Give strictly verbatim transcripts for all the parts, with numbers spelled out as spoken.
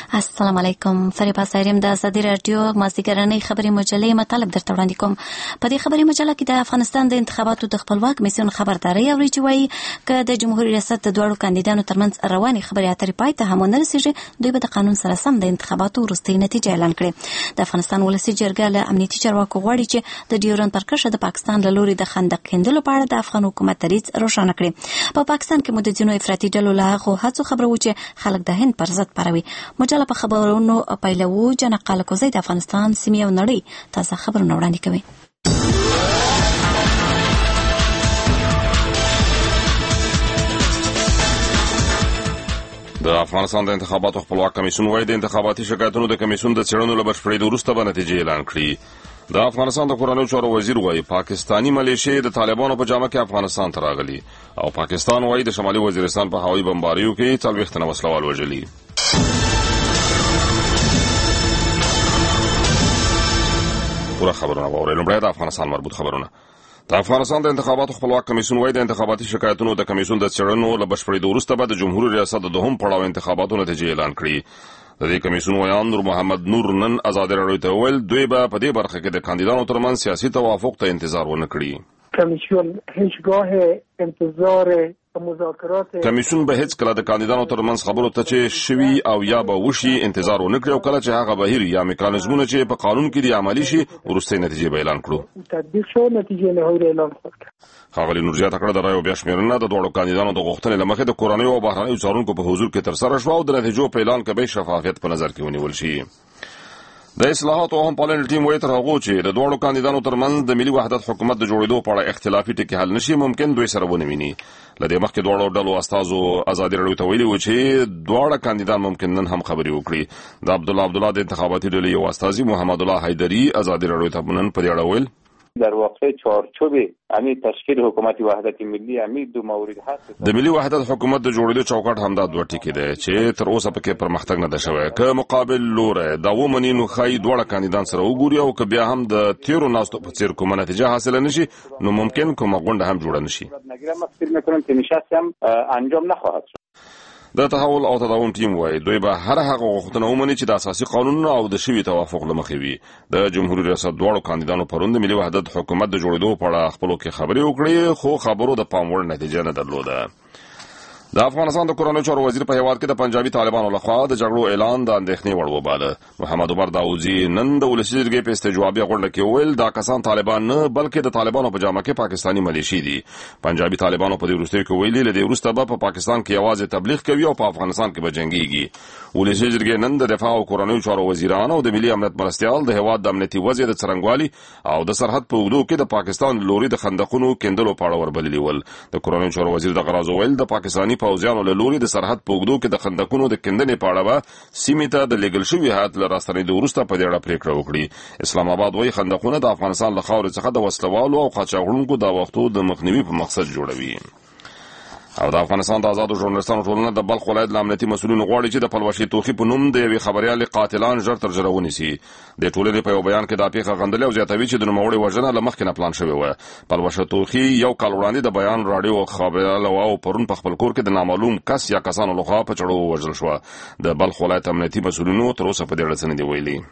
السلام علیکم. فریبا سایریم د ازادي رادیو مازدیګرنۍ خبري مجلې مطلب درته وړاندې کوم. په دې خبري مجله کې د افغانستان د انتخاباتو د خپلواک کمیسیون خبرداري اوري چې وایي که د جمهوریت ریاست د دوړو کاندیدانو ترمنځ رواني خبري اترې پای ته هم ونه رسیږي، دوی به د قانون سره سم د انتخاباتو وروستۍ نتیجه اعلان کړي. د افغانستان ولسي جرګه له امنیتي چارواکو غواړي چې د ډیورند پر کرښه د پاکستان له لوري د خندق کیندلو په اړه د افغان حکومت دریځ روښانه کړي. په پاکستان کې مو د ځینو افراطي ډلو له هغو هڅو خبرو چې خلک د هند پر ضد پاروي. مجله په خبرونو پیلوو جنق قالکوزی د افغانستان سیمې او نړۍ تازه خبرونه وړاندې کوي. د افغانستان د انتخاباتو خپلواک کمیسیون وايي د انتخاباتي شکایتونو د کمیسیون د څېړنو له بشپړېدو وروسته به نتیجې اعلان کړي. د افغانستان د کورنیو چارو وزیر وايي پاکستانی ملیشې د طالبانو په جامه کې افغانستان ته راغلي او پاکستان وايي د شمالي وزیرستان په هوایي بمباریو کې څلوېښت تنه وسلوال وژلي. پوره خبرونه واورئ. لومړی د افغانستان مربوط خبرونه. د افغانستان د انتخاباتو خپلواک کمیسیون وايي د انتخاباتي شکایتونو د کمیسیون د څېړنو له بشپړېدو وروسته به د جمهوریت ریاست د دوهم پړاو انتخاباتو نتیجې اعلان کړي. د دې کمیسیون ویان نور محمد نور نن ازادي راډیو ته وویل دوی به په دې برخه کې د کاندیدانو ترمنځ سیاسي توافق ته انتظار ونه کړي. کمیسیون هیڅگاه انتظار مذاکرات کمیسیون به هیڅ کله د کاندیدانو ترمنځ خبرو ته چې شوي او یا به وشي انتظار ونه کړي او کله چې هغه بهیر یا میکانیزمونه چې په قانون کې دي عملي شي وروستۍ نتیجې به اعلان کړو. تطبیق شو نتیجې نهایی اعلان کړه. ښاغلي نور زیاته کړه د رایو بیا شمېرنه د دواړو کاندیدانو د غوښتنې له مخې د کورنیو او بهرنیو څارونکو په حضور کې ترسره شوه او د نتیجو په اعلان کې به شفافیت په نظر کې ونیول شي. د اصلاحاتو او هم پالنې ټیم وایي تر هغو چې د دواړو کاندیدانو ترمنځ د ملي وحدت حکومت د جوړېدو په اړه اختلافي ټکي حل نشي ممکن دوی سره ونه ویني. له دې مخکې دواړو ډلو استازو ازادي راډیو ته ویلي و چې دواړه کاندیدان ممکن نن هم خبرې وکړي. د عبدالله عبدالله د انتخاباتي ډلې یو استازي محمد الله حیدري ازادي راډیو ته نن په دې اړه ویل در واقع چارچوب امی تشکیل حکومت وحدت ملی امی دو مورد هست. د ملي وحدت حکومت د جوړېدو چوکاټ همدا دوه ټکي دی چې تر اوسه پکې پرمختګ نه ده شوی. که مقابل لوری دا ومني نو ښایي دواړه کاندیدان سره وګوري او که بیا هم د تیرو ناستو په څېر کومه نتیجه حاصله نشي نو ممکن کومه غونډه هم جوړه نشي. فکر میکنم که نشست هم انجام نخواهد شد. د تحول او تداوم ټیم وايي دوی به هر هغه غوښتنه ومني چې د اساسي قانون او د شوي توافق له مخې وي. د جمهوریت ریاست دواړو کاندیدانو پرون د ملي وحدت حکومت د جوړېدو په اړه خپلو کې خبرې وکړې خو خبرو د پام وړ نتیجه نه درلوده. د افغانستان د کورنیو چارو وزیر په هیواد کې د پنجابي طالبانو لخوا د جګړو اعلان د اندېښنې وړ وباله. محمد عمر داوودزي نن د ولسي جرګې په استجوابي غونډه کې وویل دا کسان طالبان نه بلکې د طالبانو په جامه کې پاکستاني ملیشې دي. پنجابي طالبانو په دې وروستیو کې ویلي له دې وروسته به په پاکستان کې یوازې تبلیغ کوي او په افغانستان کې به جنګېږي. ولسي جرګې نن د دفاع او کورنیو چارو وزیران او د ملي امنیت مرستیال د هیواد د امنیتي وضع د څرنګوالي او د سرحد په اوږدو کې د پاکستان لوري د خندقونو کیندلو په اړه وربللي ول. د کورنیو چارو وزیر دغه راز وویل د پاکستاني پوځیانو له لوري د سرحد په اوږدو کې د خندقونو د کیندنې په اړه به سیمې ته د لېږل شوي هیات له راستنېدو وروسته په دې اړه پرېکړه وکړي. اسلام آباد وایي خندقونه د افغانستان له خاورې څخه د وسلوالو او قاچاقړونکو د وختو د مخنیوي په مقصد جوړوي. او د افغانستان د آزادو ژورنالستانو ټولنه د بلخ ولایت له امنیتي مسؤلینو غواړي چې د پلوشې توخي په نوم د یوې خبریالې قاتلان ژر تر ژره ونیسي. د ټولنې په یو بیان کې دا پیښه غندلې او زیاتوي چې د نوموړې وژنه له مخکې نه پلان شوې وه. پلوشه توخي یو کال وړاندې د بیان راډیو خبریاله وه او پرون په خپل کور کې د نامعلوم کس یا کسانو لخوا په چړو ووژل شوه. د بلخ ولایت امنیتي مسؤلینو تر اوسه په دې اړه څه نه دي ویلي.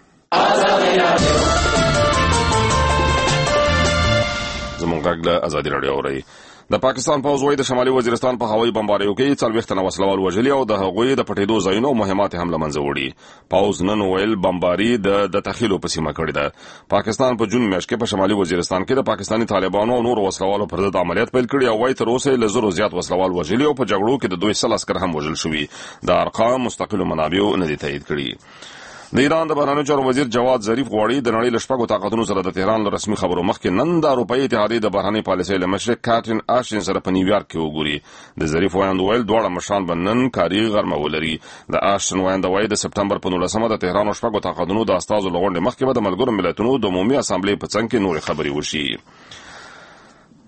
زموږ غږ له ازادي راډیو اورئ. د پاکستان پوځ وايي د شمالي وزیرستان په هوایي بمباریو کې څلوېښت تنه وسلوال وژلي او د هغوی د پټېدو ځایونه او مهمات هم له منځه وړي. پوځ نن ویل بمباري د د تخیلو په سیمه کړې ده. پاکستان په جون میاشت کې په شمالي وزیرستان کې د پاکستاني طالبانو او نور وسلوالو پر ضد عملیات پیل کړي او وايي تر اوسه له زرو زیات وسلوال وژلي او په جګړو کې د دوی سل عسکر هم وژل شوي. د ارقام مستقلو منابعو نه دي تایید کړي. د ایران د بهرنیو چارو وزیر جواد ظریف غواړي د نړۍ له شپږو طاقتونو سره د تهران له رسمي خبرو مخکې نن د اروپایي اتحادیې د بهرنۍ پالیسۍ له مشر کاترین آشټن سره په نیویارک کې وګوري. د ظریف ویاند ویل دواړه مشران به نن کاري غرمه ولري. د آشټن ویاند وایي د سپټمبر په نولسمه د تهران او شپږو طاقتونو د استازو له غونډې مخکې به د ملګرو ملتونو د عمومي اسامبلې په څنګ کې نورې خبرې وشي.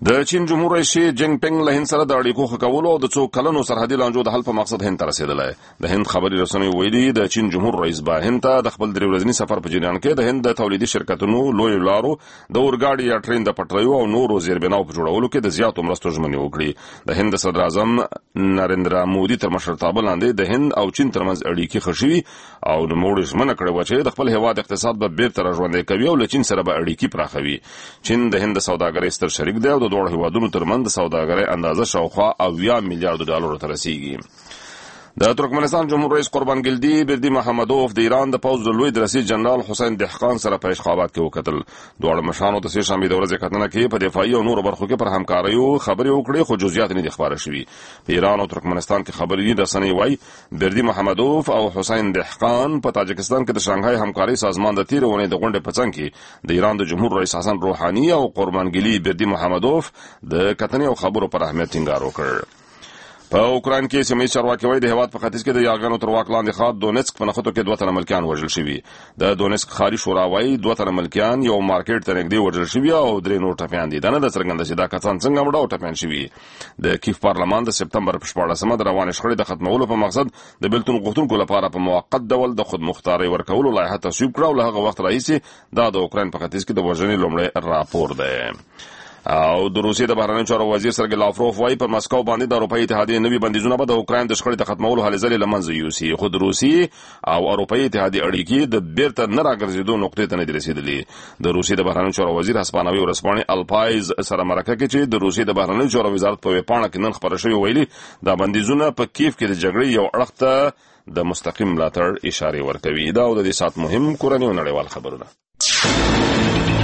د چین جمهور رئیس شي جینګ پینګ له هند سره د اړیکو ښه کولو او د څو کلونو سرحدي لانجو د حل په مقصد هند ته رسیدلی. د هند خبري رسنیو ویلي د چین جمهور رئیس به هند ته د خپل درې ورځني سفر په جریان کې د هند د تولیدي شرکتونو لویو لارو د اورګاډي یا ټرین د پټلیو او نورو زیربناو په جوړولو کې د زیاتو مرستو ژمنې وکړي. د هند صدر اعظم نریندرا مودي تر مشرتابه لاندې د هند او چین ترمنځ اړیکې ښه شوي او نوموړي ژمنه کړې وه چې د خپل هېواد اقتصاد به بیرته راژوندی کوي او له چین سره به اړیکې پراخوي. چین د هند د سوداګرۍ ستر شریک دی او د دواړو هېوادونو ترمنځ د سوداګرۍ اندازه شاوخوا اویا میلیارډ ډالرو ته رسیږي. د ترکمنستان جمهور رئیس قربانګلدي بردي محمدوف د ایران د پوځ د لوی درسي جنرال حسین دهقان سره په اشخابات کې وکتل. دواړو مشرانو د سې شنبې د ورځې کتنه کې په دفاعي او نورو برخو کې پر همکاریو خبرې وکړې خو جزئیات نه دي خبره شوي. په ایران او ترکمنستان کې خبري رسنۍ وایي بردي محمدوف او حسین دهقان په تاجکستان کې د شانګهای همکاري سازمان د تیر ونې د غونډې په څنګ کې د ایران د جمهور رئیس حسن روحاني او قربانګلي بردي محمدوف د کتنې او خبرو پر اهمیت ټینګار وکړ. په اوکراین کې سیمه‌ییز چارواکي وایي د هېواد په ختیځ کې د یاګانو تر واک لاندې ښار دونیڅک په نښتو کې دوه تنه ملکیان وژل شوي. د دونیڅک ښاري شورا وایي دوه تنه ملکیان یو مارکیټ ته نږدې وژل شوي او درې نور ټپیان دي. دا نه ده څرګنده چې دا کسان څنګه مړه او ټپیان شوي. د کیف پارلمان د سپتمبر په شپاړلسمه د روانې شخړې د ختمولو په مقصد د بېلتون غوښتونکو لپاره په موقت ډول د خودمختارۍ ورکولو لایحه تصویب کړه او له هغه وخت راهیسې دا د اوکراین په ختیځ کې د وژنې لومړی راپور دی. او د روسیې د بهرنیو چارو وزیر سرګی لاوروف وایي په مسکو باندې د اروپایي اتحادیې نوي بندیزونه به د اوکراین د شخړې د ختمولو هلې ځلې له منځه یوسي. خو د روسیې او اروپایي اتحادیې اړیکې د بیرته نه راګرځېدو نقطې ته نه دي رسېدلي. د روسیې د بهرنیو چارو وزیر هسپانوي ورځپاڼې الپایز سره مرکه کې چې د روسیې د بهرنیو چارو وزارت په ویبپاڼه کې نن خپاره شوې ویلي دا بندیزونه په کیف کې د جګړې یو اړخ ته د مستقیم ملاتړ اشارې ورکوي. دا او د دې ساعت مهم کورني او نړیوال خبرونه.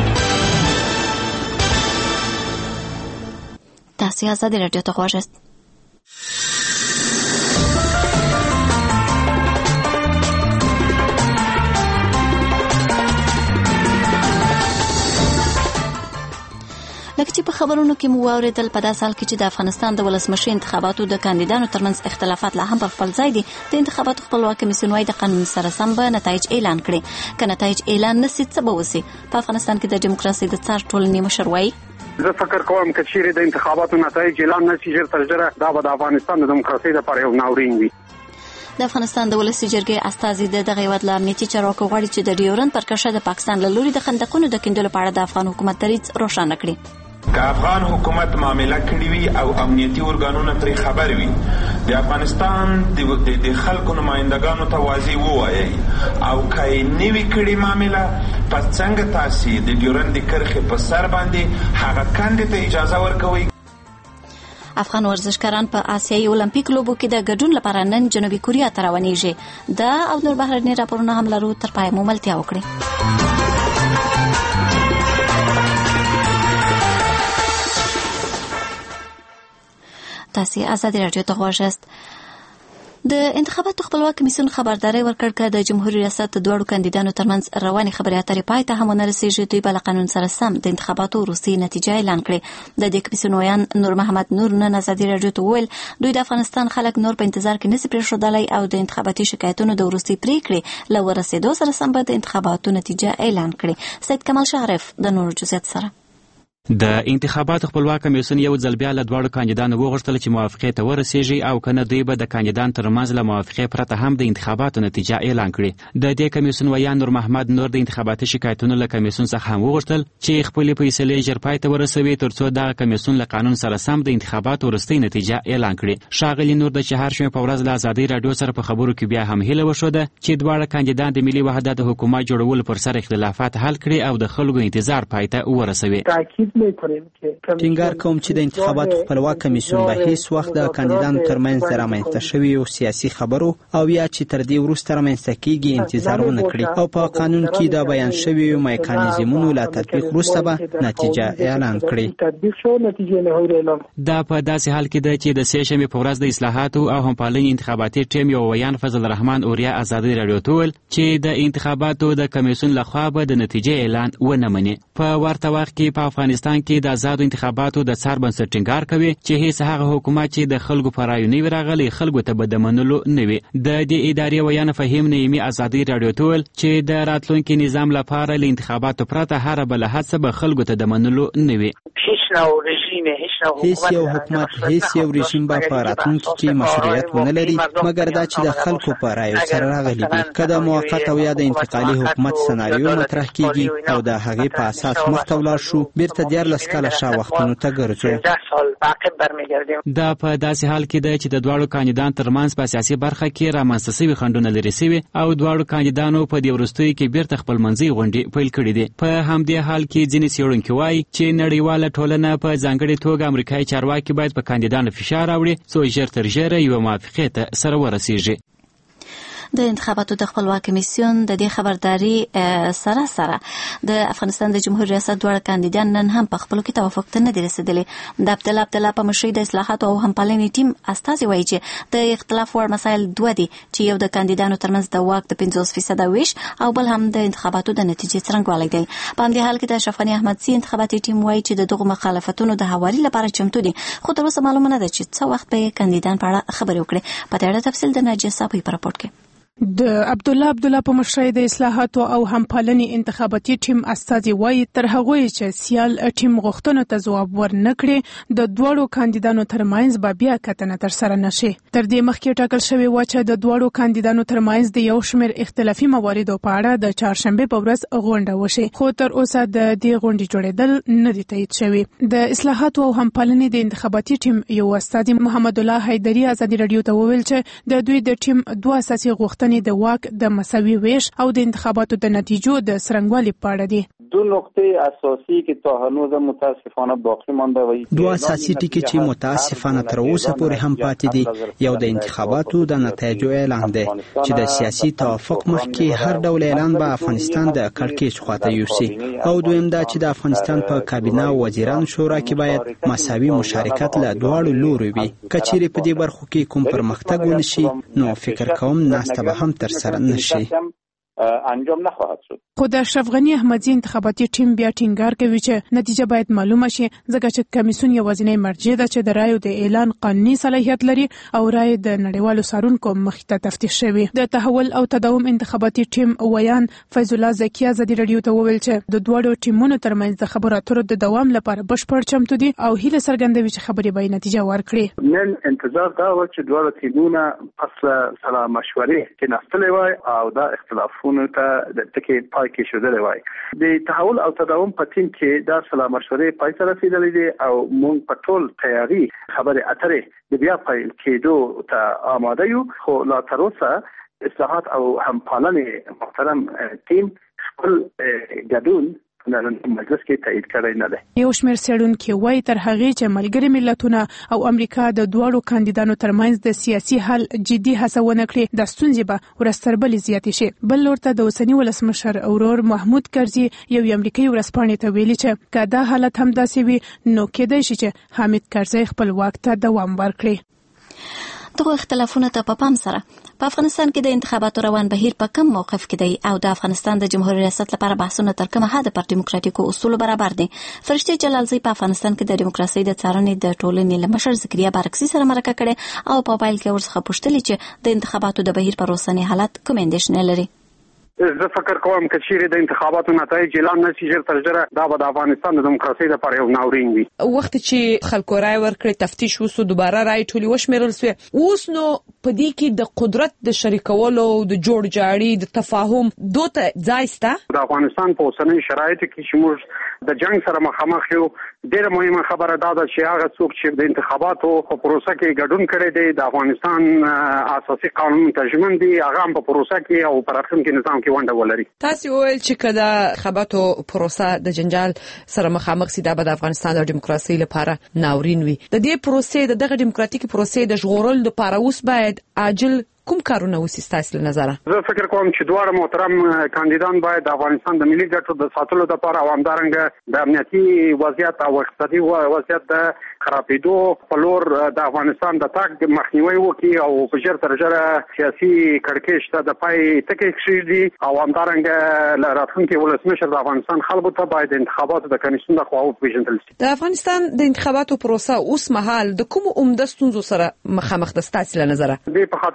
تاسو آزادی رادیو ته غواړئ. لکه چې په خبرونو کې مو واوریدل په داسې حال کې چې د افغانستان د ولسمشر انتخاباتو د کاندیدانو ترمنځ اختلافات لا هم پر خپل ځای دي. د انتخاباتو خپلواک کمیسیون وايي د قانون سره سم به نتایج اعلان کړي. که نتایج اعلان نشي څه به وشي؟ په افغانستان کې د دیموکراسۍ د څار ټولنې مشر وايي زه فکر کوم چې چیرې د انتخاباتو نتایج اعلان نشي ژر تر ژره دا به د افغانستان د دیموکراسۍ لپاره یو ناورین وي. د افغانستان د ولسي جرګې استازي د دغه هېواد له امنیتي چارواکو غواړي چې د ډیورند پر کرښه د پاکستان له لوري د خندقونو د کیندلو په اړه د افغان حکومت دریځ روښانه کړي. که افغان حکومت معامله کړې وي او امنیتي ارګانونه پرې خبر وي د افغانستان د خلکو نمایندګانو ته واضح ووایي او که یې نه وي کړې معامله په څنګه تاسې د ډیورند د کرښې په سر باندې هغه کندې ته اجازه ورکوئ. افغان ورزشکاران په آسیایي اولمپیک لوبو کې د ګډون لپاره نن جنوبي کوریا ته روانېږي. دا او نور بهرني راپورونه هم لرو. تر پایه مو ملتیا وکړئ. تاسو آزادی رادیو ته غواړئ. د انتخاباتو خپلواک کمیسیون خبرداري ورکړ چې د جمهوریت ریاست د دوړو کاندیدانو ترمنځ رواني خبرې اترې پای ته هم نه رسیږي. دوی بل قانون سره سم د انتخاباتو وروستۍ نتیجه اعلان کړې. د دې کمیسیون ویان نور محمد نور نن آزادی رادیو ته وویل دوی د افغانستان خلک نور په انتظار کې نشي پرېښودلی او د انتخاباتي شکایتونو د وروستۍ پریکړې له ورسېدو سره سم به د انتخاباتو نتیجه اعلان کړي. سید کمال شعرف د نورو جزئیات سره. د انتخاباتو خپلواک کمیسیون یو ځل بیا له دواړو کاندیدانو وغوښتل چې موافقې ته ورسیږي او کنه دوی به د کاندیدانو ترمنځ له موافقې پرته هم د انتخاباتو نتیجه اعلان کړي. د دې کمیسیون ویان نور محمد نور د انتخاباتي شکایتونو له کمیسیون څخه هم وغوښتل چې خپلې فیصلې ژر پای ته ورسوي ترڅو دغه کمیسیون له قانون سره سم د انتخاباتو وروستۍ نتیجه اعلان کړي. ښاغلي نور د چهارشنبې په ورځ له ازادۍ راډیو سره په خبرو کې بیا هم هیله وښوده چې دواړه کاندیدان د ملي وحدت حکومت جوړولو پر سر اختلافات حل کړي او د خلکو انتظار پای ته ورسوي. تاکید می‌کنیم که ټینګار کوم چې د انتخاباتو خپلواک کمیسیون به هیڅ وخت د کاندیدانو ترمنځ د رامنځته شویو سیاسي خبرو او یا چې تر دې وروسته رامنځته کیږي انتظار ونه کړي او په قانون کې د بیان شویو میکانیزمونو له تطبیق وروسته به نتیجه اعلان کړي. دا په داسې حال کې ده چې د سې شنبې په ورځ د اصلاحاتو او همپالنې انتخاباتي ټیم یو ویان فضل الرحمن اوریا آزادۍ راډیو ته وویل چې د انتخاباتو د کمیسیون لخوا به د نتیجې اعلان ونه مني. په ورته وخت کې په افغانستان کې د آزادو انتخاباتو د څار بنسټ ټینګار کوي چې هیڅ هغه حکومت چې د خلکو په رایو نه وي راغلی خلکو ته به د منلو نه وي. د دې ادارې ویان فهیم نعیمي آزادۍ راډیو ته وویل چې د راتلونکي نظام لپاره له انتخاباتو پرته هره بله هڅه به خلکو ته د منلو نه وي. هیڅ نوع رژیم هیڅ نوع هیڅ یو حکومت هیڅ یو رژیم به په راتلونکي کې مشروعیت ونه لري مګر دا چې د خلکو په رایو سره راغلي دي که د موقت او یا د انتقالي حکومت سناریو مطرح کیږي او د هغې په اساس مخته ولاړ شو بیرته دیارلس کاله شا وختونو ته ګرځو دا په داسې حال کې ده چې د دواړو کاندیدان ترمنځ په سیاسي برخه کې رامنځته شوي خنډونه لرې شوي او دواړو کاندیدانو په دې وروستیو کې بیرته خپلمنځي غونډې پیل کړي دي. په همدې حال کې ځینې څېړونکي وایي چې نړیواله ټولنه په ځانګړې توګه امریکایي چارواکي باید په کاندیدانو فشار راوړي څو ژر تر ژره یوه موافقې ته سره ورسیږي. د انتخاباتو د خپلواک کمیسیون د دې خبرداري سره سره د افغانستان د جمهوریت ریاست دواړه کاندیدان نن هم په خپلو کې توافق ته نه دي رسېدلي. د عبدالله عبدالله په مشرۍ د اصلاحاتو او همپالنې ټیم استازي وایي چې د اختلاف وړ مسایل دوه دي چې یو د کاندیدانو ترمنځ د واک د پنځوس فیصده ویش او بل هم د انتخاباتو د نتیجې څرنګوالی دی. په همدې حال کې د اشرف غني احمدزي انتخاباتي ټیم وایي چې د دغو مخالفتونو د هواري لپاره چمتو دي خو تر اوسه معلومه نه ده چې څه وخت به کاندیدان په اړه خبرې وکړي. په دې اړه تفصیل د ناجیه صاحب په راپورټ کې. د عبدالله عبدالله په مشرۍ د اصلاحاتو او همپالنې انتخاباتي ټیم استازي وایي تر هغه چې سیال ټیم غوښتنو ته ځواب ورنکړي د دوړو کاندیدانو ترمنځ به بیا کتنه تر سره نشي. تر دې مخکې ټاکل شوی و چې د دوړو کاندیدانو ترمنځ د یو شمېر اختلافي مواردو په اړه د چهارشنبه په ورځ غونډه وشي خو تر اوسه د دې غونډې جوړېدل نه دي تایید شوي. د اصلاحاتو او همپالنې د انتخاباتي ټیم یو استازي محمد الله حیدري ازادي رادیو ته وویل چې د دوی د ټیم دوه اساسي غوښتنې د واک د مساوي ویش او د انتخاباتو د نتیجو د څرنګوالي په اړه دي. دو نقطه اساسی که تا هنوز متاسفانه باقی مانده و دوه اساسي ټکي چې متاسفانه تر اوسه پورې هم پاتې دي یو د انتخاباتو د نتایجو اعلان دی چې د سیاسي توافق مخکې هر ډول اعلان به افغانستان د کړکېچ خواته یوسي او دویم دا چې د افغانستان په کابینه او وزیرانو شورا کې باید مساوي مشارکت له دواړو لورو وي. که چیرې په دې برخو کې کوم پرمختګ ونشي نو فکر کوم ناسته به هم تر سره نشي انجام نخواهد شد. خو د اشرف غني احمدزي انتخاباتي ټیم بیا ټینګار کوي چې نتیجه باید معلومه شي ځکه چې کمیسیون یوازینی مرجع ده چې د رایو د اعلان قانوني صلاحیت لري او رای د نړیوالو څارونکو مخې ته تفتیش شوی. د تحول او تداوم انتخاباتي ټیم ویان فیض الله زکي ازادي رادیو ته وویل چې د دوړو ټیمونو ترمنځ د خبرو اترو د دوام لپاره بشپړ چمتو دي او هیله څرګندوي چې خبرې به نتیجه ورکړي. نن انتظار دا و چې دوړو ټیمونه پس سره مشورې کې نستلې وای او دا اختلافونه ته د ټکی پای کې شوه وای. د تحول او تداوم په ټیم کې دا سلا مشورې پای ته رسیدلې دي او موږ په ټول تیاری خبرې اترې د بیا پیل کېدو ته آماده یو خو لا تر اوسه اصلاحات او همپالنې محترم ټیم خپل ګډون نن مجلس کې تایید کړی نه دی. یو شمېر څېړونکي وایي تر هغې چې ملګري ملتونه او امریکا د دواړو کاندیدانو ترمنځ د سیاسي حل جدي هڅه ونه کړي د ستونزې به ورځ تر بلې زیاتې شي. بل لور ته د اوسني ولسمشر ورور محمود کرزي یو امریکایي ورځپاڼې ته ویلي چې که دا حالت هم داسې وي نو کېدای شي چې حامد کرزي خپل واک ته دوام ورکړي. دغه اختلافونه ته په پام سره په افغانستان کې د انتخاباتو روان بهیر په کم موقف کې دی او د افغانستان د جمهوریت ریاست لپاره بحثونه تر کومه حده پر دیموکراتیکو اصولو برابر دي. فرشته جلالزی په افغانستان کې د دیموکراسي د څارنې د ټولنې له مشر ذکریا بارکسي سره مرکه کړې او په پایل کې ورڅخه پوښتلې چې د انتخاباتو د بهیر پر اوسنی حالت کوم اندېښنې لري. زه فکر کوم چې چیرې د انتخاباتو نتایج اعلان نشي ژر تر ژره دا به د افغانستان د دیموکراسۍ لپاره یو ناورین وي. وخت چې خلکو رای ورکړي تفتیش وسو دوباره رای ټولې وشمیرل سوې اوس نو په دې کې د قدرت د شریکولو د جوړ جاړي د تفاهم دوته ځای شته. د افغانستان په اوسنۍ شرایطو کې چې موږ د جنگ سره مخامخ یو ډېره مهمه خبره دا ده چې هغه څوک چې د انتخاباتو په پروسه کې ګډون کړی دی د افغانستان اساسي قانون ته ژمن دي هغه هم په پروسه کې او په راتلونکي نظام کې ونډه ولري. تاسو وویل چې کله انتخاباتو پروسه د جنجال سره مخامخ سي دا به د افغانستان د دیموکراسۍ لپاره ناورین وي. د دې پروسې دغه دیموکراتیکي پروسې د ژغورل لپاره اوس باید عاجل کوم کارونه وسی ستاسو نظر؟ زه فکر کوم چې دواړه محترم کاندیدان باید د افغانستان د ملي ګټو د ساتلو لپاره او همدارنګه د امنیتي وضعیت او اقتصادي وضعیت د خرابېدو په لور د افغانستان د تګ مخنیوي وکړي او په ژر تر ژره سیاسي کړکېچ ته د پای ټکی کېږدي او همدارنګه راتلونکي ولسمشر د افغانستان خلکو ته باید د انتخاباتو د کمیسیون لخوا وپېژندل شي. د افغانستان د انتخاباتو پروسه اوس مهال د کوم عمده ستونزو سره مخامخ ده ستاسو نظر؟ دې په خاطر باندې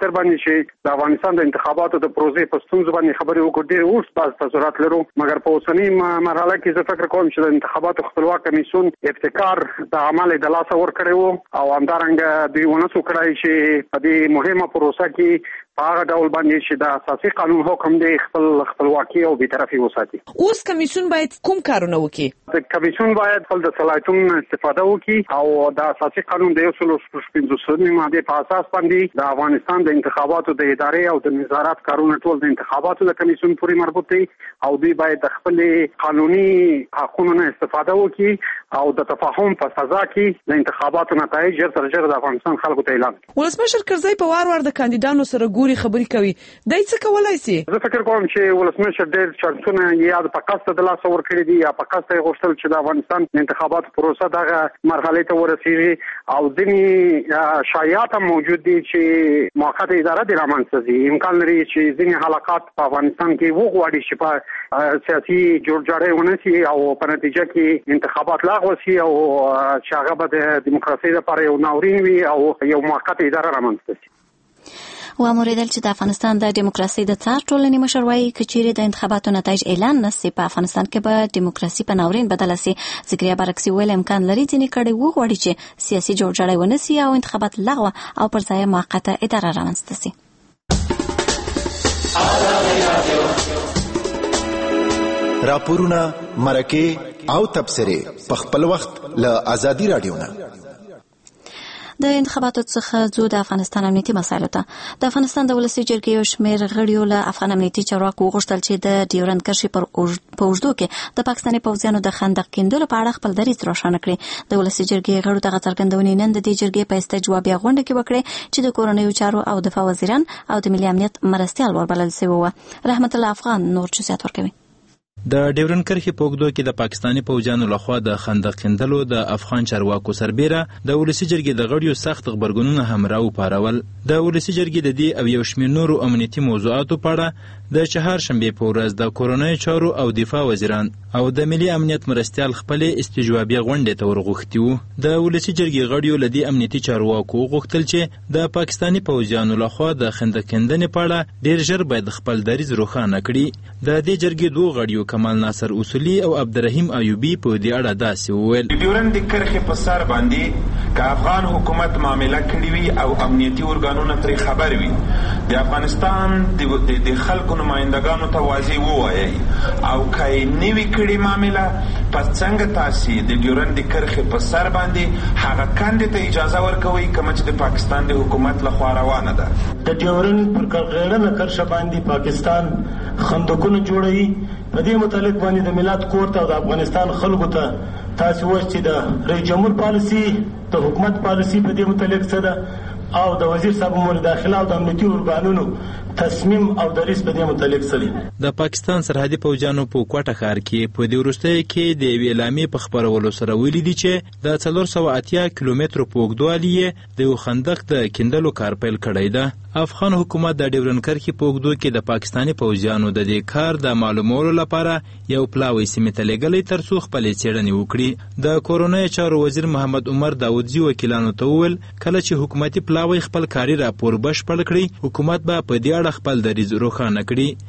چې د افغانستان د انتخاباتو د پروسې په ستونزو باندې خبرې وکړو ډېر اوس باز تاثیرات لرو مګر په اوسنۍ مرحله کې زه فکر کوم چې د انتخاباتو خپلواک کمیسیون ابتکار د عمل د لاسه ورکړی وو او همدارنګه دوی ونه څو کړای چې په دې مهمه پروسه کې په هغه ډول باندې چې د اساسي قانون حکم دی خپل خپلواکي او بی‌طرفي وساتي. اوس کمیسیون باید کوم کارونه وکړي؟ د کمیسیون باید خپل د صلاحیتونو استفاده وکړي او د اساسي قانون د یو سل پنځوسمې ماده په اساس باندې د افغانستان د انتخاباتو د ادارې او د نظارت کارونه ټول د انتخاباتو د کمیسیون پورې مربوط دي او دوی باید د خپل قانوني حقوقو نه استفاده وکړي او د تفاهم په فضا کې د انتخاباتو نتایج ژر تر ژره د افغانستان خلکو ته اعلان کړي. ولسمشر کرزی په وار وار د کاندیدانو سره ګوري خبرې کوي. دای څه کولای شي؟ زه فکر کوم چې ولسمشر ډېر چانسونه یا د پاکستان د لاسه ورکړي دي یا پاکستان غوښتل چې د افغانستان د انتخاباتو پروسه دغه مرحله ته ورسیږي او ځینې شایعات موجود دي چې موقته اداره د رامنځته شي. امکان لري چې ځینې حلقات په افغانستان کې وغواړي چې په سیاسي جوړجاړی ونسي او په نتیجه کې انتخابات لغوه شي او چې هغه به د دیموکراسۍ لپاره یو ناورین وي او یو موقته اداره رامنځته شي. و موریدل چې د افغانستان د دیموکراسي د څار ټولنې مشر وایي کچېرې د انتخاباتو نتایج اعلان نشي په افغانستان کې به دیموکراسي په ناورین بدله شي. ذکریا برکسي ویل امکان لري ځینې کډې وغواړي چې سیاسي جوړجاړی ونسي او انتخابات لغوه او پر ځای موقته اداره رامنځته شي. راپورونه مرکه او تبصره په خپل وخت له ازادي رادیو نه. د انتخاباتو څخه ځو د افغانستان امنیتي مسایلو ته. د افغانستان د ولسي جرګې یو شمېر غړیو له افغان امنیتي چارواکو وغوښتل چې د ډیورند کرښې پر اوږدو کې د پاکستاني پوځیانو د خندق کیندلو په اړه خپل دریځ روښانه کړي. د ولسي جرګې غړو دغه څرګندونې نن د دې جرګې په استجوابیه غونډه کې وکړې چې د کورنیو چارو او دفاع وزیران او د ملي امنیت مرستیال وربلل شوي وو. رحمت الله افغان نور جزئیات ورکوي. د ډیورند کرښې په اوږدو کې د پاکستاني پوځیانو لخوا د خندق کیندلو د افغان چارواکو سربیره د ولسي جرګې د غړیو سخت غبرګونونه هم راوپارول. د ولسي جرګې د دې او یو شمېر نورو امنیتي موضوعاتو په اړه د چهارشنبې په ورځ د کورنیو چارو او دفاع وزیران او د ملي امنیت مرستیال خپلې استجوابیه غونډې ته ورغوښتي وو. د ولسي جرګې غړیو له دې امنیتي چارواکو وغوښتل چې د پاکستاني پوځیانو لخوا د خندق کیندنې په اړه ډېر ژر باید خپل دریځ روښانه کړي. د دې جرګې دوه غړیو کمال ناصر اصولي او عبدالرحیم ایوبي په دې اړه داسې وویل: د ډیورند کرښې په سر باندې که افغان حکومت معامله کړې وي او امنیتي ارګانونه ترې خبر وي د افغانستان د خلکو نمایندګانو ته واضح ووایي او که یې نه وي کړې معامله پس څنګه تاسې د ډیورند کرښې په سر باندې هغه کندې ته اجازه ورکوئ کومه چې د پاکستان د حکومت لخوا روانه ده. د ډیورند پر غیړنه کرښه باندې پاکستان خندقونه جوړوي. په دې متعلق باندې د ملت کور ته او د افغانستان خلکو ته تاسو وایئ چې د رئیس جمهور پالیسي د حکومت پالیسي په دې متعلق څه ده او د وزیر صاحب امور داخله او د امنیتي ارګانونو تصمیم او دریځ په دې متعلق څه دی. د پاکستان سرحدي پوځیانو په کوټه ښار کې په دې وروستیو کې د یوې اعلامیې په خپرولو سره ویلي دي چې د څلور سوه اتیا کیلومترو په اوږدوالي یې د یو خندق د کیندلو کار پیل کړی ده. افغان حکومت د ډیورند کرښې په اوږدو کې د پاکستاني پوځیانو د دې کار د معلومولو لپاره یو پلاوی سیمې ته لېږلی تر څو خپلې څېړنې وکړي. د کورنیو چارو وزیر محمد عمر داودزي وکیلانو ته وویل کله چې حکومتي پلاوی خپل کاري راپور بشپړ کړي حکومت به په دې اړه خپل دریځ روښانه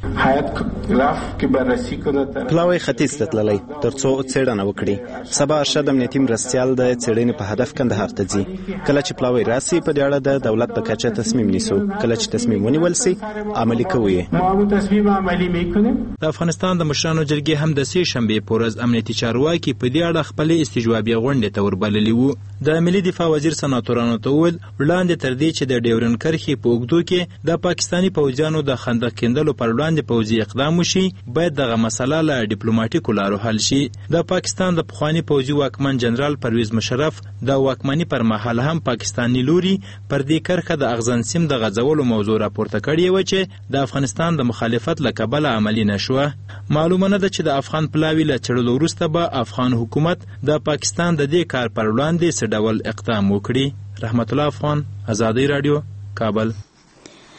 کړي. پلاوی ختیځ ته تللی تر څو څېړنه وکړي. سبا ارشد امنیتي مرستیال د څېړنې په هدف کندهار ته ځي. کله چې پلاوی راسي په دې اړه د دولت په کچه تصمیم نیسو. کله چې تصمیم ونیول سي عملي کوو یې. د افغانستان د مشرانو جرګې هم د سې شنبې په ورځ امنیتي چارواکي په دې اړه خپلې استجوابیه غونډې ته وربللي وو. د ملي دفاع وزیر سناتورانو ته وویل وړاندې تر دې چې د ډیورند کرښې په اوږدو کې د پاکستاني پوځیانو د خندق کیندلو پر وړاندې پوځي اقدام وشي باید دغه مسله له ډیپلوماټیکو لارو حل شي. د پاکستان د پخواني پوځي واکمن جنرال پرویز مشرف د واکمنۍ پر مهال هم پاکستاني لوري پر دې کرښه د اغزن سیم د غځولو موضوع راپورته کړې وه چې د افغانستان د مخالفت له کبله عملي نه شوه. معلومه نه ده چې د افغان پلاوي له څېړلو وروسته به افغان حکومت د پاکستان د دې کار پر وړاندې څه ډول اقدام وکړي. رحمت الله افغان، ازادي راډیو، کابل.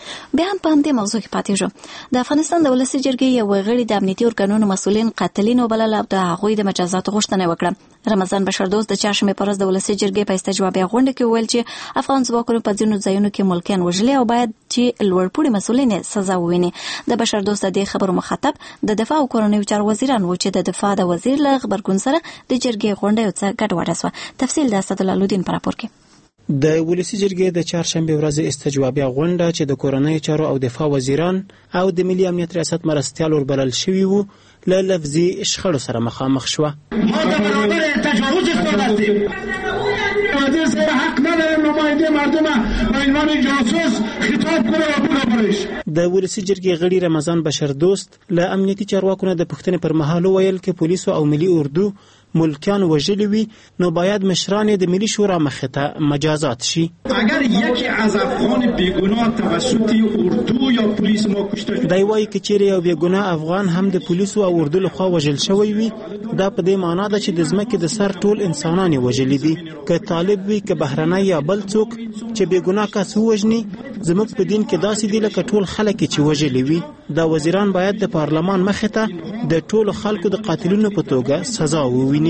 بیا هم په همدې موضوع کې پاتې شو. د افغانستان د ولسي جرګې یو غړي د امنیتي ارګانونو مسؤلین قاتلین وبلل او د هغوی د مجازاتو غوښتنه وکړه. رمضان بشردوست د چهارشنبې په ورځ د ولسي جرګې په استجوابیه غونډه کې وویل چې افغان ځواکونو په ځینو ځایونو کې ملکیان وژلي او باید چې لوړپوړي مسؤلین سزا وویني. د بشردوست د خبرو مخاطب د دفاع او کورنیو چارو وزیران و چې د دفاع د وزیر له خبرګون سره د جرګې غونډه یو څه ګډوډه شوه. تفصیل د اسدالله لودین په راپور کې. د ولسي جرګې د چهارشنبې ورځې استجوابیه غونډه چې د کورنیو چارو او دفاع وزیران او د ملي امنیت ریاست مرستیال وربلل شوي وو له لفظي شخړو سره مخامخ شوه. ما د برابر تجاوز استفاده وزیر سره حق نداره نماینده مردم به عنوان جاسوس خطاب کنه و پول برش. د ولسي جرګې غړي رمضان بشردوست له امنیتي چارواکو نه د پوښتنې پر مهال ویل چې پولیسو او ملي اردو ملکیان وژلي وي نو باید مشران د ملي شورا مخې ته مجازات شي. اگر یکی از افغان بیگناه توسط اردو یا پلیس ما کشته شد، دی وايي که چیرې یو بیګناه افغان هم د پولیسو او اردو لخوا وژل شوی وي دا په دې معنا ده چې د ځمکې د سر ټول انسانان یې وژلي دي، که طالب وي که بهرنی یا بل څوک چې بیګناه کس ووژني. زموږ په دین کې داسې دي لکه ټول خلک چې وژلي وي. دا وزیران باید د پارلمان مخې ته د ټولو خلکو د قاتلینو په توګه سزا وویني.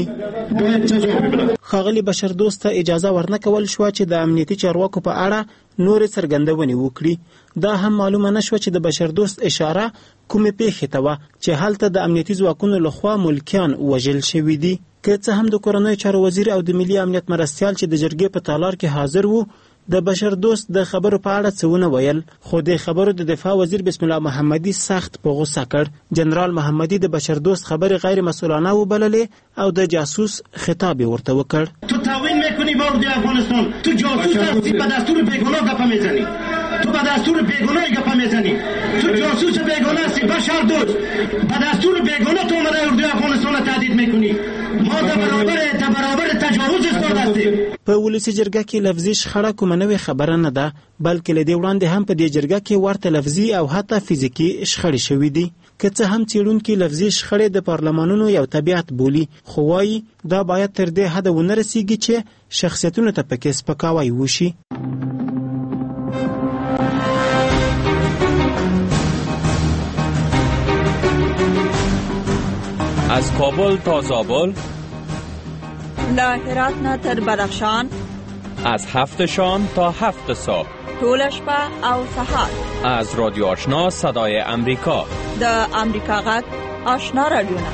ښاغلي بشردوست ته اجازه ورنکول شوه چې د امنیتي چارواکو په اړه نورې څرګندونې وکړي. دا هم معلومه نه شوه چې د بشردوست اشاره کومې پیښې ته وه چې هلته د امنیتي ځواکونو لخوا ملکیان وژل شوي دي. که څه هم د کورنیو چارو وزیر او د ملي امنیت مرستیال چې د جرګې په تالار کې حاضر وو د بشردوست د خبرو په اړه څه ونه ویل، خو د خبرو د دفاع وزیر بسم الله محمدي سخت په غوسه کړ. جنرال محمدي د بشردوست خبرې غیر مسئولانه وبللې او د جاسوس خطاب ورته وکړ. تو تعوین میکنی با اردوی افغانستان، تو جاسوس هستی، به دستور بیگناه گپا میزنی، تو به دستور بیگناه گپا میزنی، تو جاسوس بیگناه هستی. بشردوست به دستور بیگناه تو اومده اردوی افغانستان تهدید میکنی. ما در برابر در برابر تجاوز استاد هستیم. په ولسي جرګه کې لفظي شخړه کومه نوې خبره نه ده، بلکې له دې وړاندې هم په دې جرګه کې ورته لفظي او حتی فزیکي شخړې شوې دي. که څه هم څېړونکي لفظي شخړې د پارلمانونو یو طبیعت بولي، خو وایي دا باید تر دې حده ونه رسیږي چې شخصیتونو ته پکې سپکاوی وشي. از کابل تا زابل، له هرات نه تر بدخشان، از هفت شام تا هفت صبح، ټول شپه او سهار، از رادیو آشنا صدای امریکا، د امریکا غږ آشنا رادیو.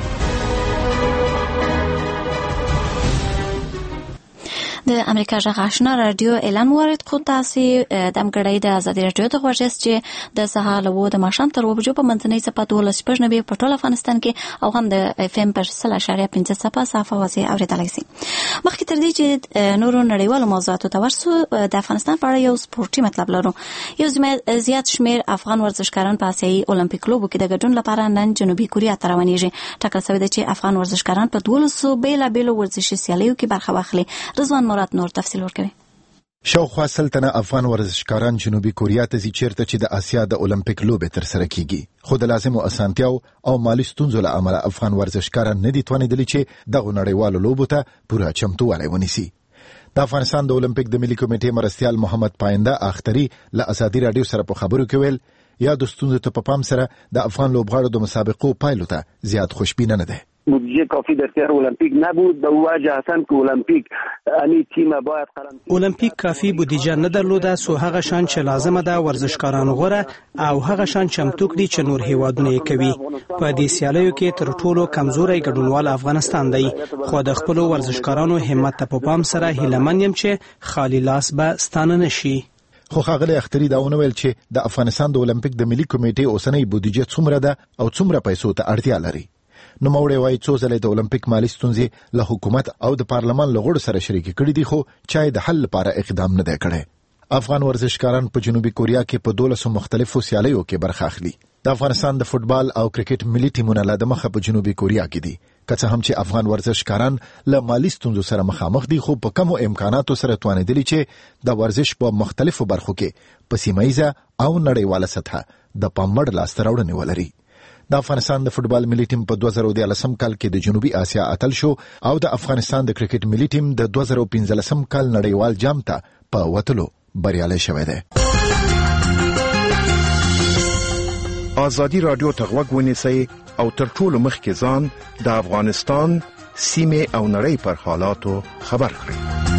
د امریکا غږ آشنا رادیو اعلان وارد کو تاسو د امګړی د ازادي رادیو د غوښتنې چې د سهار له د ماشام تر وبجو په منځنۍ صفه دولس پښنبه په ټول افغانستان کې او هم د اف ام پر سل اشاریه پنځه صفه صفه واسي اوریدلای شي. مخکې تر دې چې نورو نړیوالو موضوعاتو ته ورسو د افغانستان په اړه یو سپورتي مطلب لرو. یو زیات شمیر افغان ورزشکاران په آسیایي اولمپیک لوبو کې د ګډون لپاره نن جنوبي کوریا ته روانېږي. ټاکل شوی دی چې افغان ورزشکاران په دولسو بیلابیلو ورزشي سیالیو کې برخه واخلي. رضوان مراد نور تفصیل ورکوي. شاوخوا سل تنه افغان ورزشکاران جنوبي کوریا ته ځي چیرته چې د آسیا د اولمپیک لوبې ترسره کیږي، خو د لازمو اسانتیاو او مالي ستونزو له امله افغان ورزشکاران نه دي توانېدلي چې دغه نړیوالو لوبو ته پوره چمتووالی ونیسي. د افغانستان د اولمپیک د ملي کمیټې مرستیال محمد پاینده اختری له ازادي رادیو سره په خبرو کې ویل یا د ستونزو ته په پام سره د افغان لوبغاړو د مسابقو پایلو ته زیات خوشبینه نه ده. بودجه کافی در اختیار المپیک نبود، به وجه هستن که المپیک امی تیم باید قرن المپیک کافی بودجه نه درلوده، سو هغه شان چې لازمه ده ورزشکاران غوره او هغه شان چمتو کړي چې نور هیوادونه یې کوي. په دې سیالیو کې تر ټولو کمزوري ګډونوال افغانستان دی، خو د خپل ورزشکارانو همت ته په پام سره هیلمن یم چې خالی لاس به ستانه نشي. خو ښاغلی اختري دا ونه ویل چې د افغانستان د اولمپیک د ملي کمیټې اوسنۍ بودجه څومره ده او څومره پیسو ته اړتیا لري. نوموړی وایي څو ځله د اولمپیک مالي ستونزې له حکومت او د پارلمان له غړو سره شریکې کړي دي، خو چا د حل لپاره اقدام نه دی کړی. افغان ورزشکاران په جنوبي کوریا کې په دولسو مختلفو سیالیو کې برخه اخلي. د افغانستان د فوتبال او کرکټ ملي ټیمونه له دمخه په جنوبي کوریا کې دي. که څه هم چې افغان ورزشکاران له مالي ستونزو سره مخامخ دي، خو په کمو امکاناتو سره توانېدلي چې د ورزش په مختلفو برخو کې په سیمه ییزه او نړیواله سطحه د پام وړ لاسته راوړنې ولري. د افغانستان د فوتبال ملي ټیم په دوه زره دیارلسم کال کې د جنوبي اسیا اتل شو او د افغانستان د کرکټ ملي ټیم د دوه زره پنځلسم کال نړیوال جام ته په وتلو بریالی شوی دی. ازادي رادیو ته غوږ ونیسئ او تر ټولو مخکې ځان د افغانستان سیمه او نړۍ پر حالاتو خبر کړئ.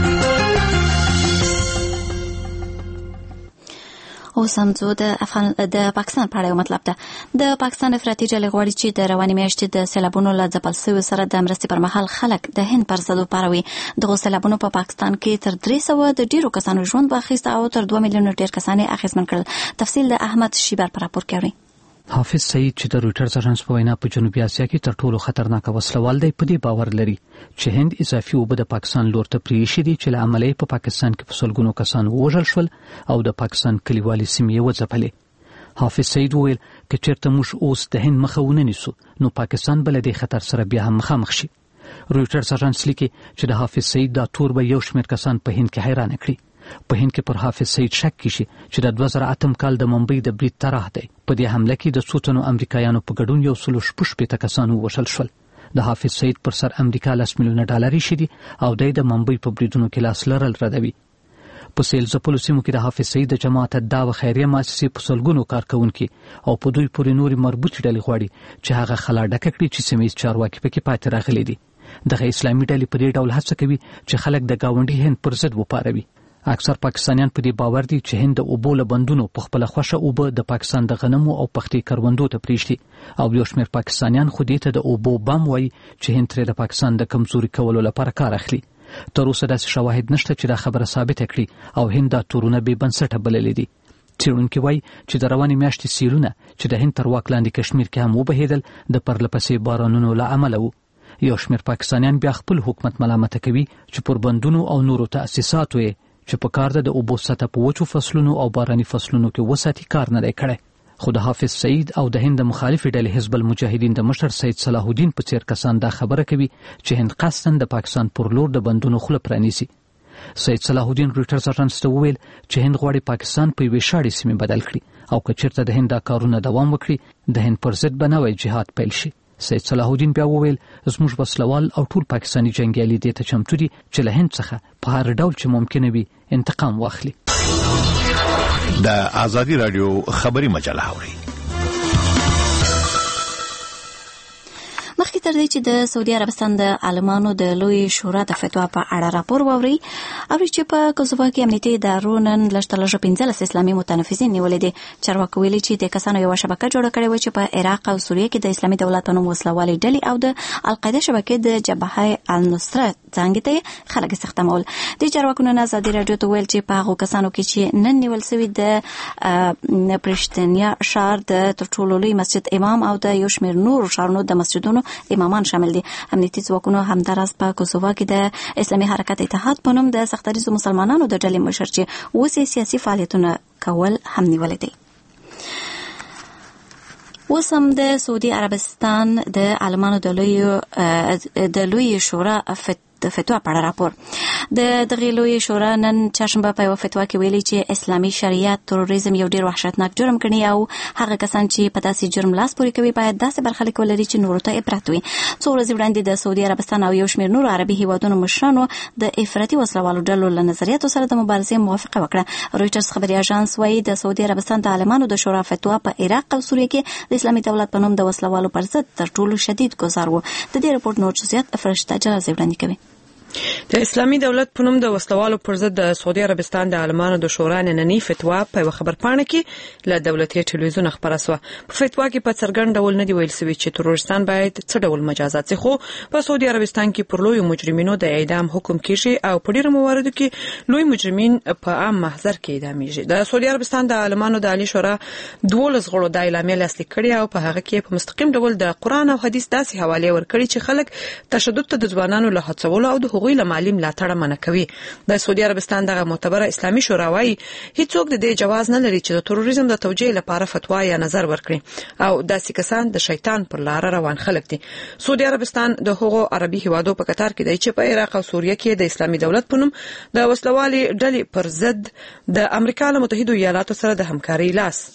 اوس هم ځو د افغان د پاکستان په اړه یو مطلب ده. د پاکستان افراطي ډلې غواړي چې د روانې میاشتې د سیلابونو له ځپل شویو سره د مرستې پر مهال خلک د هند پر ضد وپاروي. دغو سیلابونو په پاکستان کې تر درې سوه د ډیرو کسانو ژوند واخیست او تر دوه میلیونه ډیر کسان یې اغېزمن کړل. تفصیل د احمد شیبر په راپور کې اورئ. حافظ سعید چې د رویټرز اژانس په وینا په جنوبي اسیا کې تر ټولو خطرناک وسلوال دی، په دې باور لري چې هند اضافي اوبه د پاکستان لور ته پریښي دي چې له امله په پاکستان کې په سلګونو کسان ووژل شول او د پاکستان کلیوالي سیمې یې وځپلې. حافظ سعید وویل که چېرته موږ اوس د هند مخه ونه نیسو نو پاکستان به له دې خطر سره بیا هم مخامخ شي. رویټرز اژانس لیکي چې د حافظ سعید دا تور به یو شمېر کسان په هند کې حیران کړي. په هند کې پر حافظ سعید شک کیږي چې د دوه زره اتم کال د ممبئی د برید طرح دی. په دې حمله کې د څو تنو امریکایانو په ګډون یو سل شپږ شپېته کسان ووژل شول. د حافظ سعید پر سر امریکا لس میلیونه ډالر ایښي دي او دی د ممبئی په بریدونو کې لاس لرل ردوي. په سیل ځپلو سیمو کې د حافظ سعید د جماعت الدعوه خیریه مؤسسې په سلګونو کارکونکي او په دوی پورې نورې مربوطې ډلې غواړي چې هغه خلا ډکه کړي چې سیمه ییز چارواکي پکې پاتې راغلي دي. دغه اسلامي ډلې په دې ډول هڅه کوي چې خلک د ګاونډي هند پر ضد وپاروي. اکثر پاکستانیان په دې باور دي چې هند د اوبو له بندونو په خپله خوښه اوبه د پاکستان د غنمو او پختې کروندو ته پریږدي او یو شمېر پاکستانیان خو دې ته د اوبو بم وایي چې هند ترې د پاکستان د کمزوري کولو لپاره کار اخلي. تر اوسه داسې شواهد نشته چې دا خبره ثابته کړي او هند دا تورونه بې بنسټه بللي دي. څېړونکي وایي چې د روانې میاشتې سیلونه چې د هند تر واک لاندې کشمیر کې هم وبهېدل د پرلهپسې بارانونو له امله وو. یو شمېر پاکستانیان بیا خپل حکومت ملامته کوي چې پر بندونو او نورو تاسیساتو یې چې په کار د اوبو سطح په وچو فصلونو او باراني فصلونو کې وساتي کار نه دی کړی. خو د حافظ سعید او د هند د مخالفې ډلې حزب المجاهدین د مشر سید صلاح الدین په څیر کسان دا خبره کوي چې هند قصداً د پاکستان پر لور د بندونو خوله پرانیسي. سید صلاح الدین رویټرز اژانس ته وویل چې هند غواړي پاکستان په یوې شاړې سیمې بدل کړي او که چېرته د هند دا کارونه دوام وکړي د هند پر ضد به نوی جهاد پیل شي. سید صلاح الدین بیا وویل زموږ وسلوال او ټول پاکستاني جنګیالي دې ته چمتو دي چې له هند څخه په هر ډول چې ممکنه وي انتقام واخلي. د ازادي رادیو خبري مجله اورئ. مخکې تر دې چې د سعودي عربستان د عالمانو د لوی شورا د فتوا په اړه راپور واوري او چې په کوزووا کې امنیتي ادارو نن لږ تر لږه پنځلس اسلامي متنفذین نیولي دي. چارواکو ویلي چې د کسانو یوه شبکه جوړه کړې وه چې په عراق او سوریه کې د اسلامي دولت په نوم وسلوالې ډلې او د القاعده شبکې د جبهه النصره څانګې ته خلک استخدامول. د چارواکو نن ازادي راډیو ته ویل چې په هغو کسانو کې چې نن نیول سوي د پرشتینیا ښار د تر ټولو لوی مسجد امام او د یو شمېر نورو ښارونو د مسجدونو امامان شامل دي. امنیتي ځواکونو همداراز په کوزووا کې د اسلامي حرکت اتحاد په نوم د سختدریځو مسلمانانو د ډلې مشر چې اوس یې سیاسي فعالیتونه کول هم نیولي دي. اوس هم د سعودي عربستان د عالمانو د لوی د لوی شورا د فتوا په اړه راپور. د دغه لوی شورا نن چهارشنبه په یو فتوا کې ویلي چې اسلامي شریعت تروریزم یو ډیر وحشتناک جرم ګڼي او هغه کسان چې په داسې جرم لاس پورې کوي باید داسې برخلیک ولري چې نورو ته عبرت وي. څو ورځې وړاندې د سعودي عربستان او یو شمېر نورو عربي هیوادونو مشرانو د افراطي وسلوالو ډلو له نظریاتو سره د مبارزې موافقه وکړه. رویټرز خبري اژانس وایي د سعودي عربستان د عالمانو د شورا فتوا په عراق او سوریه کې د اسلامي دولت په نوم د وسلوالو پر ضد تر ټولو شدید ګزار و. د دې رپورټ نور جزئیات فرشته جلال وړاندې کوي. د اسلامي دولت په نوم د وسلوالو پر ضد د سعودي عربستان د عالمانو د شورا نننۍ فتوا په یو خبرپاڼه کې له دولتي ټلویزیون خبره سوه. په فتوا کې په څرګند ډول نه دی ویل سوي چې تروریستان باید څه ډول مجازات شي، خو په سعودي عربستان کې پر لویو مجرمینو د اعدام حکم کیږي او په ډیرو مواردو کې لوی مجرمین په عام محضر کې اعدامیږي. د سعودي عربستان د عالمانو د عالی شورا دولس غړو د اعلامیه لاسلیک کړې او په هغه کې په مستقیم ډول د قرآن او حدیث داسې حواله ورکړي چې خلک تشدد ته د ځوانانو له هڅولو او د هغوی له مالي ملاتړ منع کوي. د سعودي عربستان دغه معتبره اسلامي شورا وايي هیڅوک د دې جواز نه لري چې د تروریزم د توجیه لپاره فتوا یا نظر ورکړي او داسې کسان د شیطان پر لار روان خلک دي. سعودي عربستان د هغو عربي هیوادو په کتار کې دی چې په عراق او سوریه کې د اسلامي دولت په نوم د وسلوالي ډلې پر ضد د امریکا له متحده ایالاتو سره د همکارۍ لاس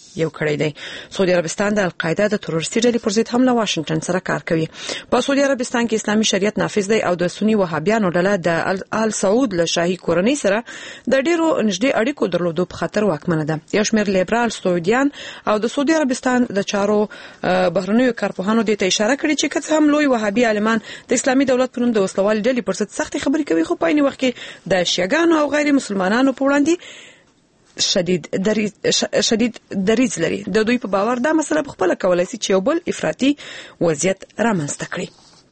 یو کړی دی. سعودي عربستان د القاعده د تروریستي ډلې پر ضد هم له واشنگټن سره کار کوي. په سعودي عربستان کې اسلامي شریعت نافذ دی او د سنی وهابیانو ډله د آل سعود له شاهي کورنۍ سره د ډیرو نږدې اړیکو درلودو په خاطر واکمنه ده. یو شمېر لیبرال سعودیان او د سعودي عربستان د چارو بهرنیو کارپوهانو دې ته اشاره کړې چې که هم لوی وهابي عالمان د اسلامي دولت په نوم د وسلوال ډلې پر ضد سختې خبرې کوي، خو په عین وخت کې د شیعاګانو او غیر مسلمانانو په وړاندې شدید دریز شدید دریز لري. د دوی په باور دا مسله په خپل کولای شي چې یو بل افراطي وضعیت رامنځته کړي.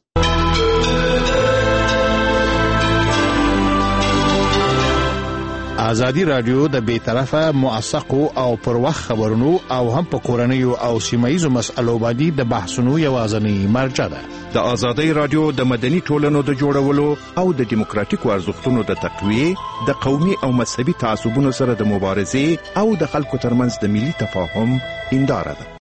ازادي رادیو د بیطرفه موثقو او پر وخت خبرونو او هم په کورنیو او سیمایي مسألو باندې د بحثونو یوازنی مرجع ده. د ازادي رادیو د مدني ټولنو د جوړولو او د دیموکراتیکو ارزښتونو د تقویه، د قومي او مذهبي تعصبونو سره د مبارزې او د خلکو ترمنځ د ملي تفاهم هنداره ده.